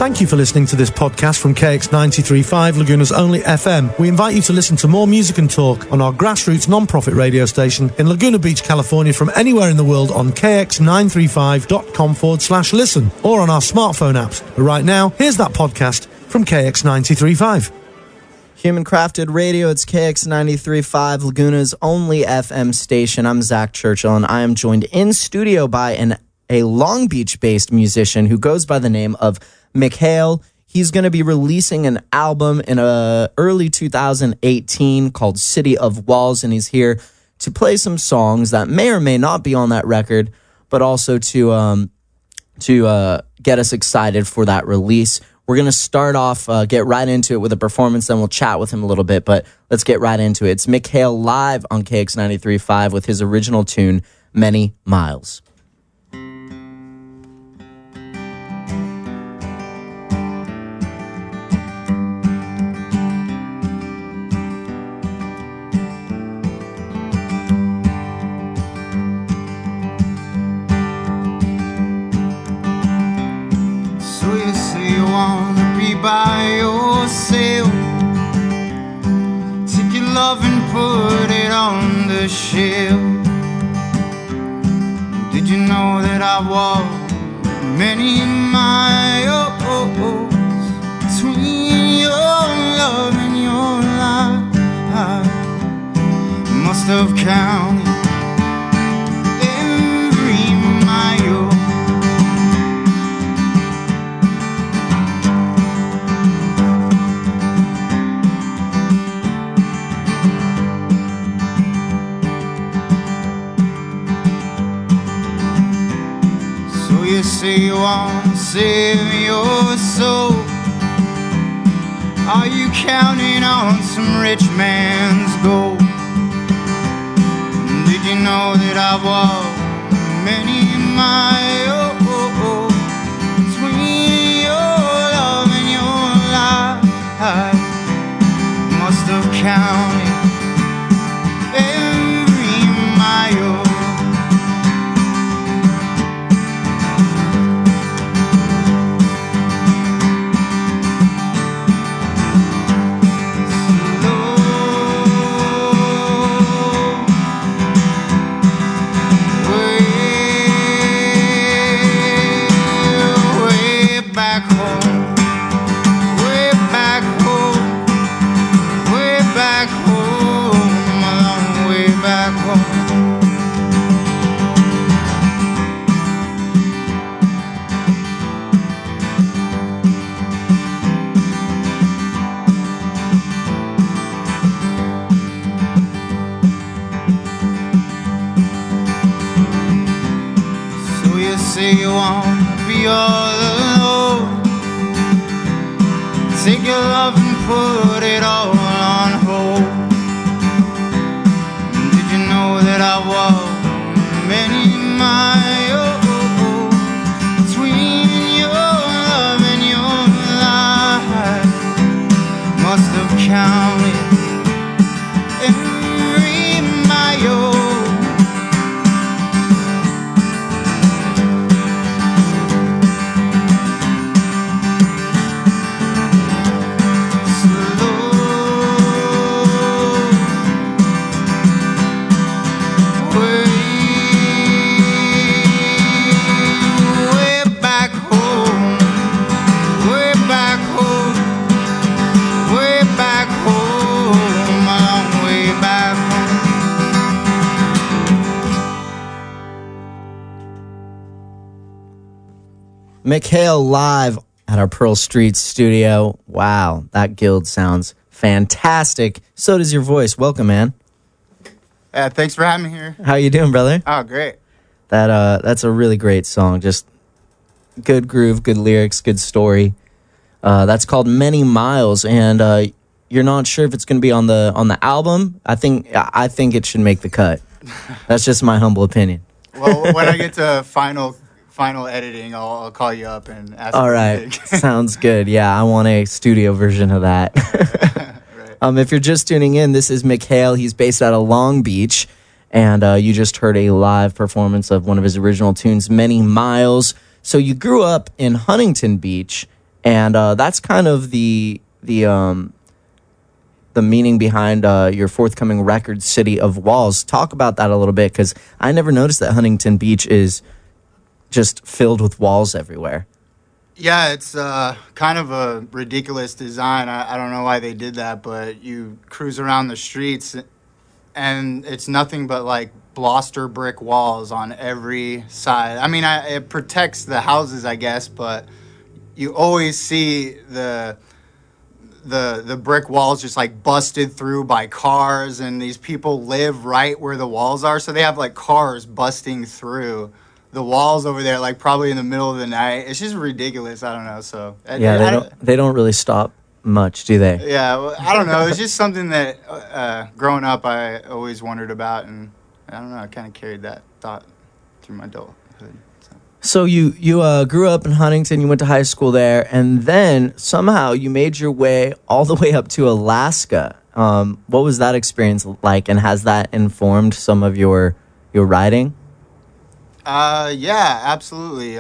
Thank you for listening to this podcast from KX93.5, Laguna's only FM. We invite you to listen to more music and talk on our grassroots non-profit radio station in Laguna Beach, California, from anywhere in the world on kx935.com/listen or on our smartphone apps. But right now, here's that podcast from KX93.5. Human Crafted Radio, it's KX93.5, Laguna's only FM station. I'm Zach Churchill, and I am joined in studio by a Long Beach-based musician who goes by the name of Mikhail. He's going to be releasing an album in early 2018 called City of Walls, and he's here to play some songs that may or may not be on that record, but also to get us excited for that release. We're going to start off, get right into it with a performance, then we'll chat with him a little bit, but let's get right into it. It's Mikhail live on KX93.5 with his original tune, Many Miles. By yourself, take your love and put it on the shelf. Did you know that I walked many miles between your love and your life? I must have counted every mile. You say you want to save your soul. Are you counting on some rich man's gold? Did you know that I walked many miles between your love and your life? I must have counted every mile. Say you won't be all alone. Take your love and put it all on hold. Did you know that I walked many miles between your love and your life? Must have counted every mile. Mikhail live at our Pearl Street studio. Wow, that guild sounds fantastic. So does your voice. Welcome, man. Thanks for having me here. How you doing, brother? Oh, great. That's a really great song. Just good groove, good lyrics, good story. That's called Many Miles, and you're not sure if it's going to be on the album. I think it should make the cut. That's just my humble opinion. Well, when I get to final editing, I'll call you up and ask. All right, sounds good. Yeah, I want a studio version of that. Right. If you're just tuning in, this is Mikhail. He's based out of Long Beach, and you just heard a live performance of one of his original tunes, Many Miles. So you grew up in Huntington Beach, And that's kind of the meaning behind your forthcoming record, City of Walls. Talk about that a little bit, because I never noticed that Huntington Beach is just filled with walls everywhere. Yeah, it's kind of a ridiculous design. I don't know why they did that, but you cruise around the streets and it's nothing but like Gloucester brick walls on every side. I mean, it protects the houses, I guess, but you always see the brick walls just like busted through by cars, and these people live right where the walls are, so they have like cars busting through the walls over there, like probably in the middle of the night. It's just ridiculous. I don't know. So yeah, they don't really stop much, do they? Yeah, well, I don't know. It's just something that growing up I always wondered about, and I don't know. I kind of carried that thought through my adulthood. So you grew up in Huntington. You went to high school there, and then somehow you made your way all the way up to Alaska. What was that experience like, and has that informed some of your writing? Yeah, absolutely.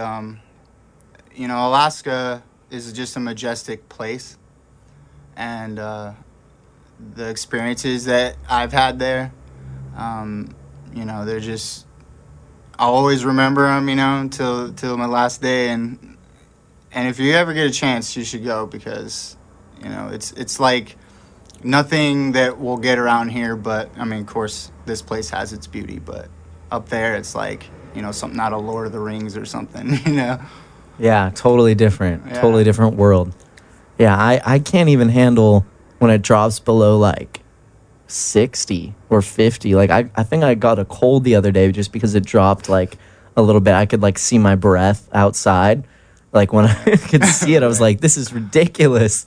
Alaska is just a majestic place, and the experiences that I've had there, they're just, I'll always remember them, till my last day, and if you ever get a chance, you should go, because, it's like nothing that we'll get around here, but, I mean, of course, this place has its beauty, but up there, it's like, something out of Lord of the Rings or something, Yeah, totally different. Yeah. Totally different world. Yeah, I can't even handle when it drops below, like, 60 or 50. Like, I think I got a cold the other day just because it dropped, like, a little bit. I could, like, see my breath outside. Like, when I could see it, I was like, this is ridiculous.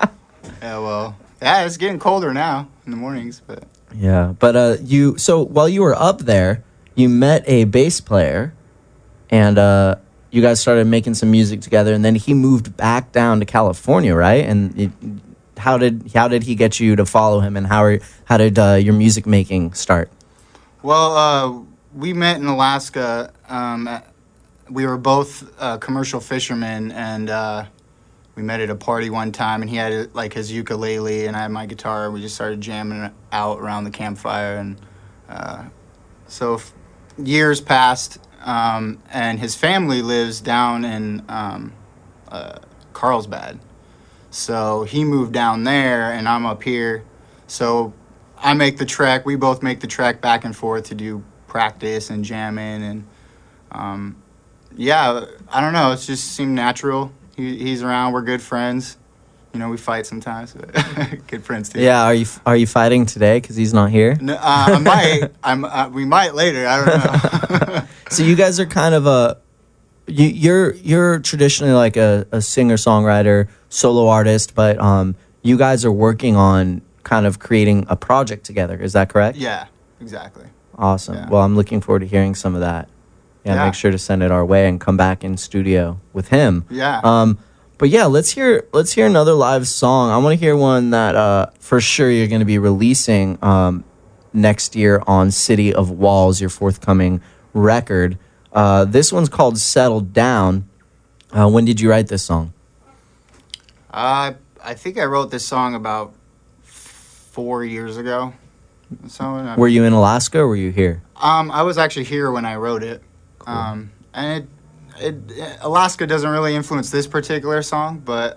It's getting colder now in the mornings, but... Yeah, but so while you were up there, you met a bass player, and you guys started making some music together, and then he moved back down to California, right? And how did he get you to follow him, and how did your music making start? Well, we met in Alaska. We were both commercial fishermen, and we met at a party one time, and he had like his ukulele, and I had my guitar. We just started jamming out around the campfire, and so years passed, and his family lives down in Carlsbad. So he moved down there, and I'm up here. So I make the trek. We both make the trek back and forth to do practice and jamming, and I don't know. It just seemed natural. He's around. We're good friends. We fight sometimes, but good friends too. Yeah, are you fighting today because he's not here? No, I might. We might later. I don't know. So you guys are kind of you're traditionally like a singer-songwriter, solo artist, but you guys are working on kind of creating a project together. Is that correct? Yeah, exactly. Awesome. Yeah. Well, I'm looking forward to hearing some of that. Yeah, make sure to send it our way and come back in studio with him. Yeah. But yeah, let's hear another live song. I want to hear one that for sure you're going to be releasing next year on City of Walls, your forthcoming record. This one's called Settled Down. When did you write this song? I think I wrote this song about 4 years ago. So, were you in Alaska or were you here? I was actually here when I wrote it. Cool. And Alaska doesn't really influence this particular song, but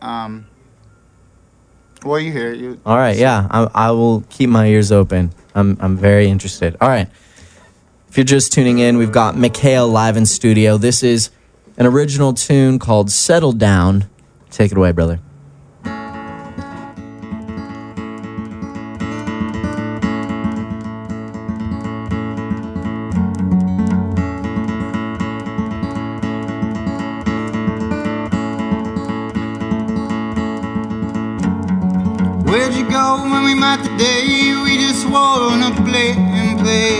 well, you hear it. All right, yeah, I will keep my ears open. I'm very interested. All right, if you're just tuning in, we've got Mikhail live in studio. This is an original tune called "Settle Down." Take it away, brother. Where'd you go when we met the day we just wanna play and play?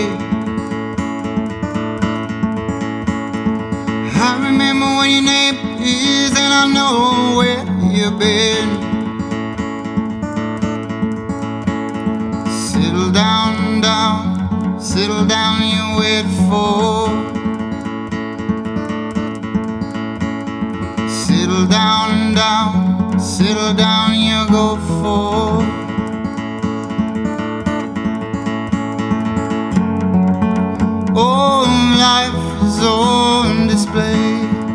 I remember what your name is and I know where you've been. Settle down, settle down, you wait for. Settle down, down, settle down, you go for. Oh, life is on display.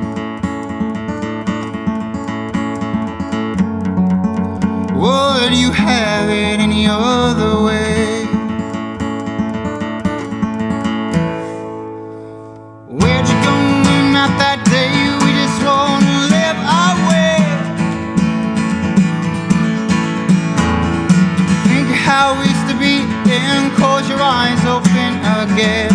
Would you have it any other way? Where'd you go out that day? We just wanna live our way. Think of how we used to be and close your eyes open again.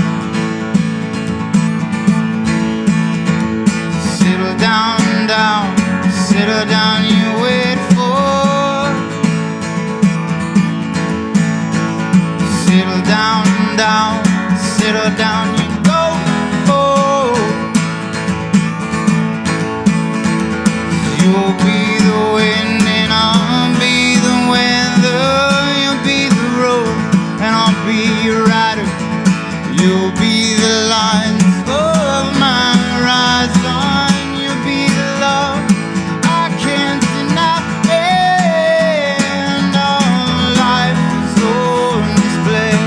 Settle down, down, settle down, you wait for. Settle down, down, settle down, you go for. You'll be the wind and I'll be the weather. You'll be the road and I'll be your rider. You'll be the lines of my horizon. You'll be the love I can't deny. And all life is on display.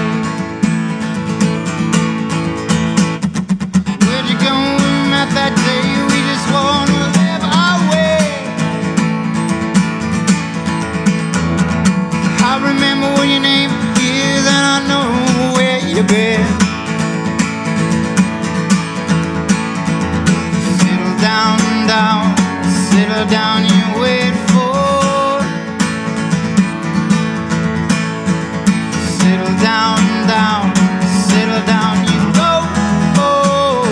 Where'd you go at that day? We just wanna live our way. I remember what your name is and I know where you've been. Settle down, down, settle down, you wait for. Settle down, down, settle down, you go for.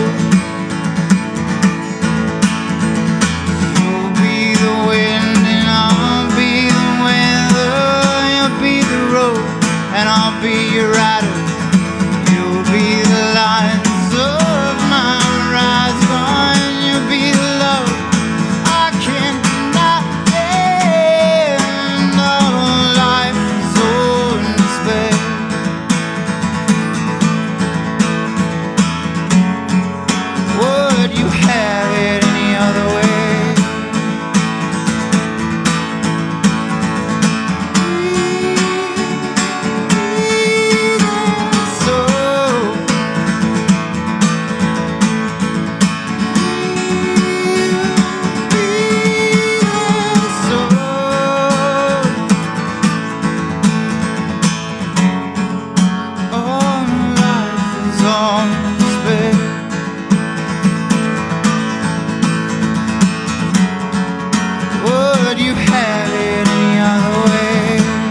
You'll be the wind and I'll be the weather. You'll be the road and I'll be your rider. You'll be the lines of my horizon. You'll be the love I can't deny. And all life is on display. Would you have it any other way? So all life is on display. Would you have it any other way?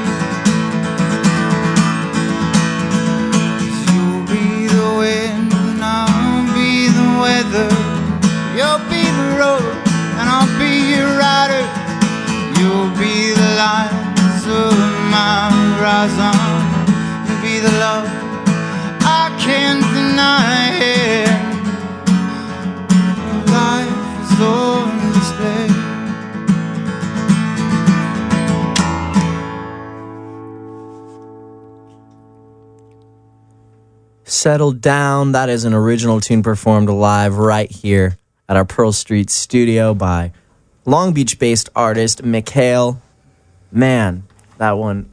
'Cause you'll be the wind and I'll be the weather. You'll be the road and I'll be your rider. You'll be the lines of my horizon. You'll be the love I can't deny. Life is on display. Settle Down. That is an original tune performed live right here at our Pearl Street studio by Long Beach-based artist Mikhail. Man, that one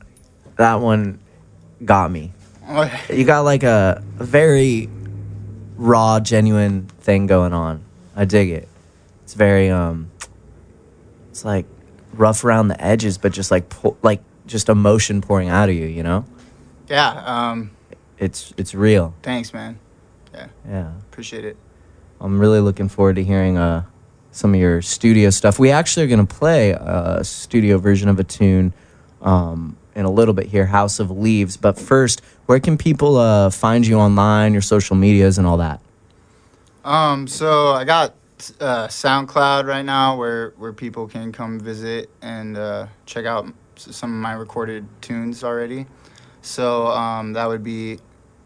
got me. You got like a very raw, genuine thing going on. I dig it. It's very it's like rough around the edges, but just like just emotion pouring out of you. You know? Yeah. It's real. Thanks, man. Yeah. Appreciate it. I'm really looking forward to hearing some of your studio stuff. We actually are going to play a studio version of a tune in a little bit here, House of Leaves. But first, where can people find you online, your social medias, and all that? So I got SoundCloud right now where people can come visit and check out some of my recorded tunes already. So that would be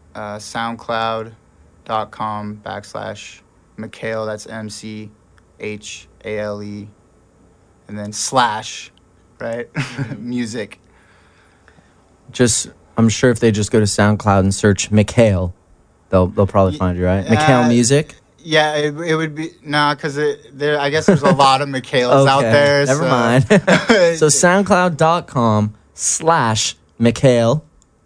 soundcloud.com/Mikhail, that's MCHALE, and then / right? Music. I'm sure if they just go to SoundCloud and search Mikhail, they'll probably find you, right? Mikhail Music? Yeah, it would be because I guess there's a lot of Michaelas out there. Never mind. So SoundCloud.com/Mikhail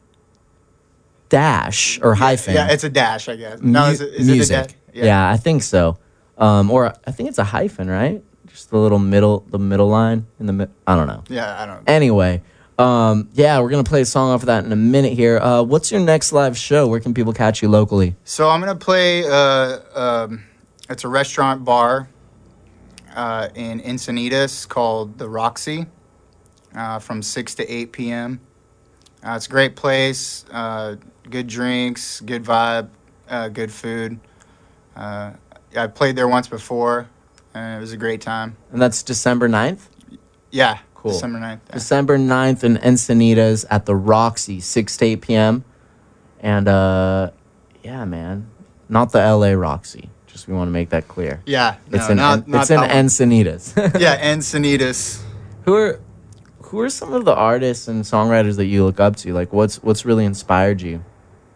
dash or hyphen. Yeah, it's a dash, I guess. No, is music. it a dash? Yeah, I think so. Or I think it's a hyphen, right? Just the little middle line in the I don't know. Yeah, I don't know. Anyway, yeah, we're gonna play a song off of that in a minute here. What's your next live show? Where can people catch you locally? So I'm gonna play. It's a restaurant bar in Encinitas called the Roxy from 6 to 8 p.m. It's a great place. Good drinks, good vibe, good food. I played there once before, and it was a great time. And that's December 9th? Yeah, cool. December 9th. Yeah. December 9th in Encinitas at the Roxy, 6 to 8 p.m. And, yeah, man, not the L.A. Roxy. Just we want to make that clear. Yeah, it's no, in Encinitas. Yeah, Encinitas. Who are some of the artists and songwriters that you look up to? Like, what's really inspired you?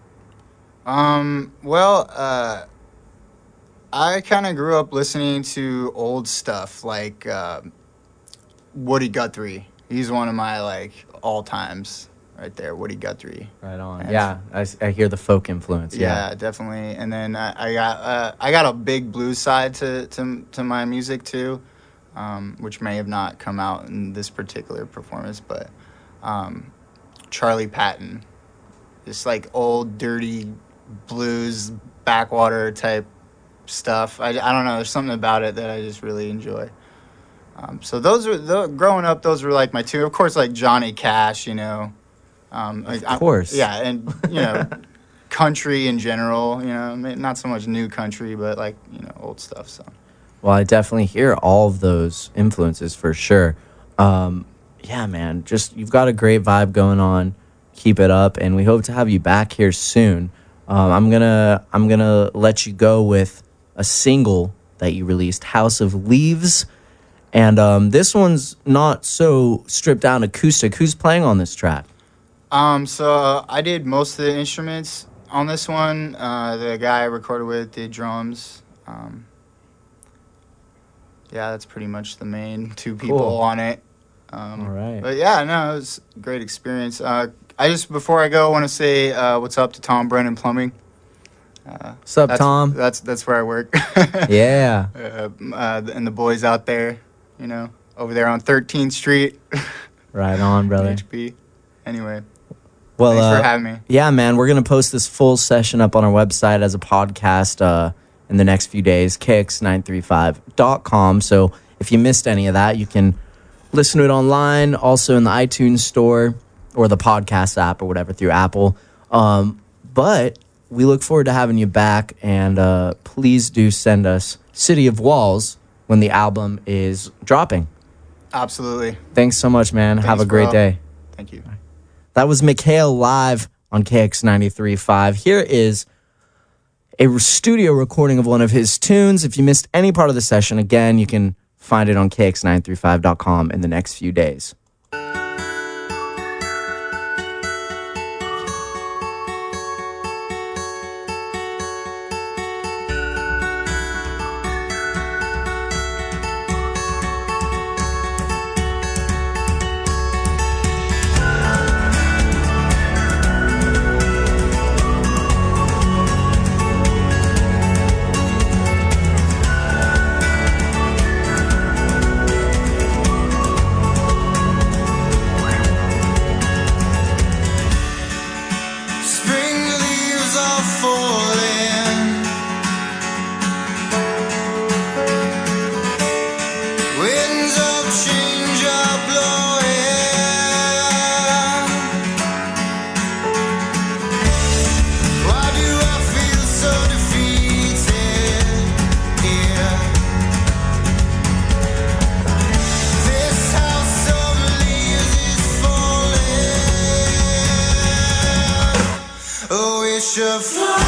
Well, I kind of grew up listening to old stuff like Woody Guthrie. He's one of my all times right there. Woody Guthrie. Right on. And yeah, I hear the folk influence. Yeah, definitely. And then I got a big blues side to my music too, which may have not come out in this particular performance, but Charlie Patton, this old dirty blues backwater type stuff. I don't know. There's something about it that I just really enjoy. So those were growing up. Those were my two. Of course, Johnny Cash. Of course. Yeah, and country in general. Not so much new country, but old stuff. So. Well, I definitely hear all of those influences for sure. Yeah, man. Just you've got a great vibe going on. Keep it up, and we hope to have you back here soon. I'm gonna let you go with a single that you released, House of Leaves. And this one's not so stripped down acoustic. Who's playing on this track? So I did most of the instruments on this one. The guy I recorded with did drums. Yeah, that's pretty much the main two people on it. All right. But yeah, no, it was a great experience. Before I go, I want to say what's up to Tom Brennan Plumbing. What's up, Tom? That's where I work. Yeah. And the boys out there, over there on 13th Street. Right on, brother. HB. Anyway. Well, thanks for having me. Yeah, man, we're going to post this full session up on our website as a podcast in the next few days, kx935.com. So if you missed any of that, you can listen to it online, also in the iTunes store or the podcast app or whatever through Apple. But we look forward to having you back, and please do send us City of Walls when the album is dropping. Absolutely. Thanks so much, man. Have a great day. Thank you. That was Mikhail live on KX93.5. Here is a studio recording of one of his tunes. If you missed any part of the session, again, you can find it on KX935.com in the next few days. Wish of